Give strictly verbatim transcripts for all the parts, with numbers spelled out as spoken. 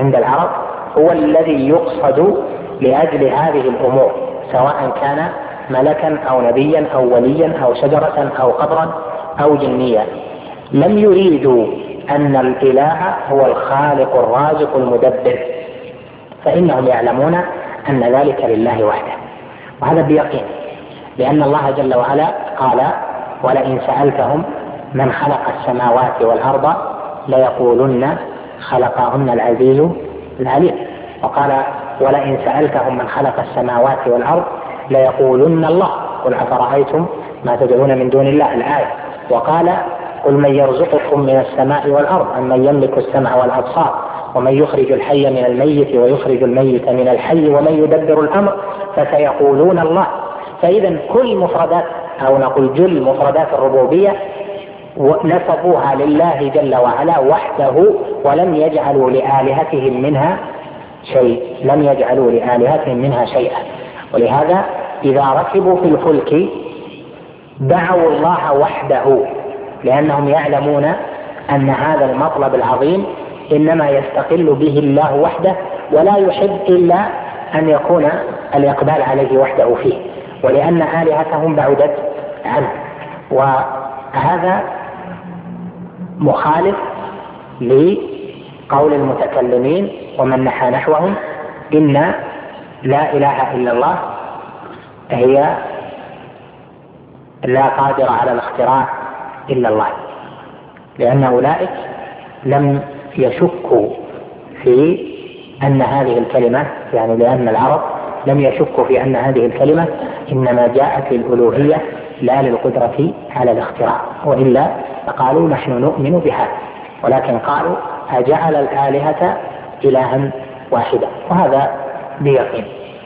عند العرب هو الذي يقصد لأجل هذه الأمور، سواء كان ملكا أو نبيا أو وليا أو شجرة أو قبرا أو جنيا. لم يريدوا أن الإله هو الخالق الرازق المدبر، فإنهم يعلمون أن ذلك لله وحده، وهذا بيقين، لأن الله جل وعلا قال: ولئن سألتهم من خلق السماوات والأرض ليقولن خلقهن العزيز العليم. وقال: ولئن سألتهم من خلق السماوات والأرض ليقولن الله قل أفرأيتم ما تدعون من دون الله الآية. وقال: قل من يرزقكم من السماء والأرض أمن يملك السمع والأبصار ومن يخرج الحي من الميت ويخرج الميت من الحي ومن يدبر الأمر فسيقولون الله. فإذا كل مفردات أو نقول جل مفردات الربوبية نسبوها لله جل وعلا وحده، ولم يجعلوا لآلهتهم منها شيء، لم يجعلوا لآلهتهم منها شيئا. ولهذا إذا ركبوا في الفلك دعوا الله وحده، لأنهم يعلمون أن هذا المطلب العظيم إنما يستقل به الله وحده، ولا يحب إلا أن يكون الإقبال عليه وحده فيه، ولأن آلهتهم بعدت عنه. وهذا مخالف لقول المتكلمين ومن نحى نحوهم إن لا إله إلا الله هي لا قادر على الاختراع إلا الله، لأن أولئك لم يشكوا في أن هذه الكلمة، يعني لأن العرب لم يشكوا في أن هذه الكلمة إنما جاءت للألوهية لا للقدرة على الاختراع، وإلا فقالوا نحن نؤمن بهذا، ولكن قالوا أجعل الآلهة إلها واحدا، وهذا بيقين.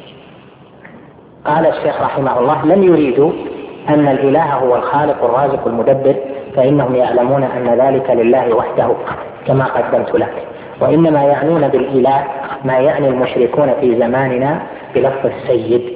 قال الشيخ رحمه الله: لم يريدوا أن الإله هو الخالق الرازق المدبر، فإنهم يعلمون أن ذلك لله وحده كما قدمت لك، وإنما يعنون بالإله ما يعني المشركون في زماننا بلفظ السيد.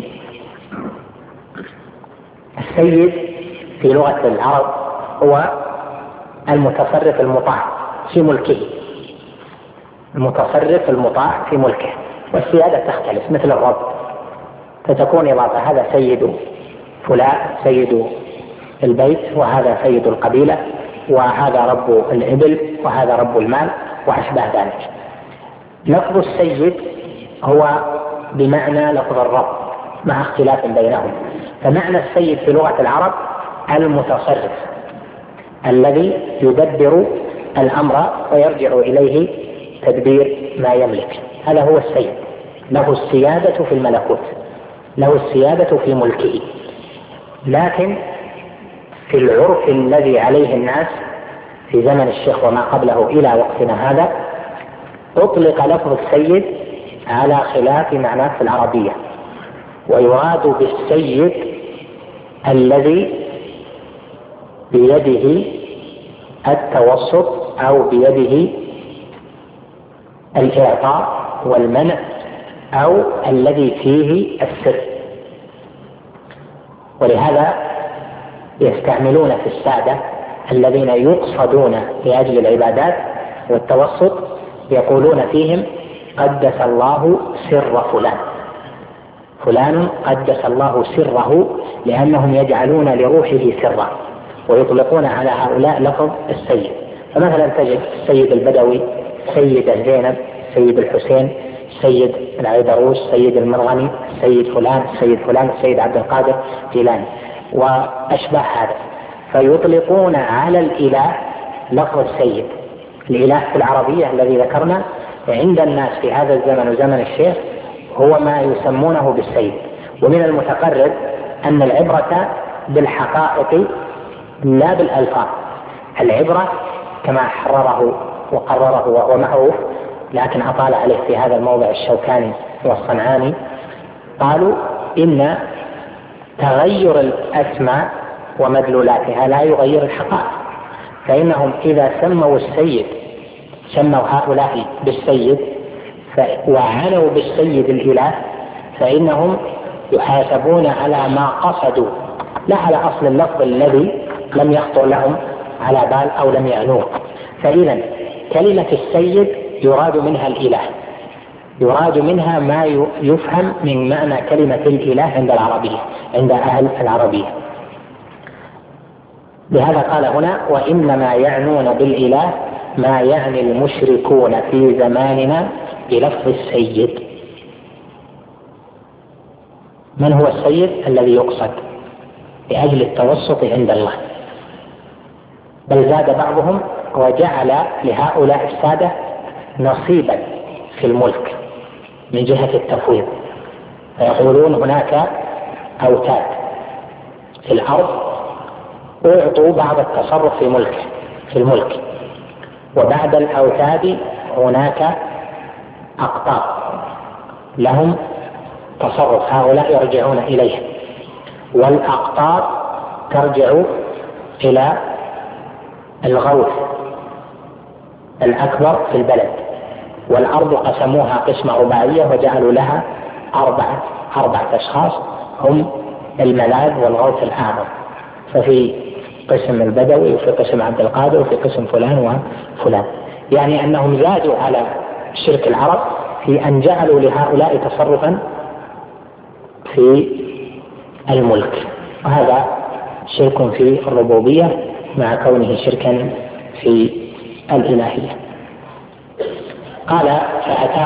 السيد في لغة العرب هو المتصرف المطاع في ملكه، المتصرف المطاع في ملكه، والسيادة تختلف مثل الرب، فتكون إضافة: هذا سيد فلان، سيد البيت، وهذا سيد القبيلة، وهذا رب الإبل، وهذا رب المال، وأشبه ذلك. لفظ السيد هو بمعنى لفظ الرب مع اختلاف بينهم، فمعنى السيد في لغة العرب المتصرف الذي يدبر الأمر ويرجع إليه تدبير ما يملك، هذا هو السيد، له السيادة في الملكوت، له السيادة في ملكه. لكن في العرف الذي عليه الناس في زمن الشيخ وما قبله إلى وقتنا هذا أطلق لفظ السيد على خلاف معناه في العربية، ويراد بالسيد الذي بيده التوسط أو بيده الإعطاء والمنع، أو الذي فيه السر. ولهذا يستعملون في السادة الذين يقصدون لأجل العبادات والتوسط يقولون فيهم قدس الله سر فلان، فلان قدس الله سره، لأنهم يجعلون لروحه سرا، ويطلقون على هؤلاء لفظ السيد. فمثلا تجد السيد البدوي، سيد زينب، سيد الحسين، سيد العيدروس، سيد المرغني، سيد فلان، سيد فلان، السيد عبد القادر جيلاني وأشبه هذا، فيطلقون على الإله لفظ السيد. الإله في العربية الذي ذكرنا عند الناس في هذا الزمن وزمن الشيخ هو ما يسمونه بالسيد. ومن المتقرر أن العبرة بالحقائق لا بالألفاظ، العبرة كما حرره وقرره وهو معروف، لكن أطال عليه في هذا الموضع الشوكاني والصنعاني، قالوا إن تغير الأسماء ومدلولاتها لا يغير الحقائق، فإنهم إذا سموا السيد سموا هؤلاء بالسيد وعنوا بالسيد الإله، فإنهم يحاسبون على ما قصدوا لا على أصل اللفظ الذي لم يخطر لهم على بال أو لم يعنوه. فإذا كلمة السيد يراد منها الإله، يراد منها ما يفهم من معنى كلمة الإله عند العربية، عند أهل العربية. لهذا قال هنا: وإنما يعنون بالإله ما يعني المشركون في زماننا بلفظ السيد. من هو السيد الذي يقصد لأجل التوسط عند الله؟ بل زاد بعضهم وجعل لهؤلاء السادة نصيبا في الملك من جهة التفويض، فيقولون هناك أوتاد في الأرض أعطوا بعض التصرف في ملك في الملك، وبعد الأوتاد هناك أقطاب لهم تصرف، هؤلاء يرجعون إليه، والأقطاب ترجع إلى الغوث الأكبر في البلد. والأرض قسموها قسمة رباعية وجعلوا لها أربعة أربعة أشخاص هم الملاذ والغوث الأعظم، ففي قسم البدوي وفي قسم عبد القادر وفي قسم فلان وفلان، يعني أنهم زادوا على شرك العرب في أن جعلوا لهؤلاء تصرفا في الملك، وهذا شرك في الربوبية مع كونه شركا في الإلهية. قال: فأتى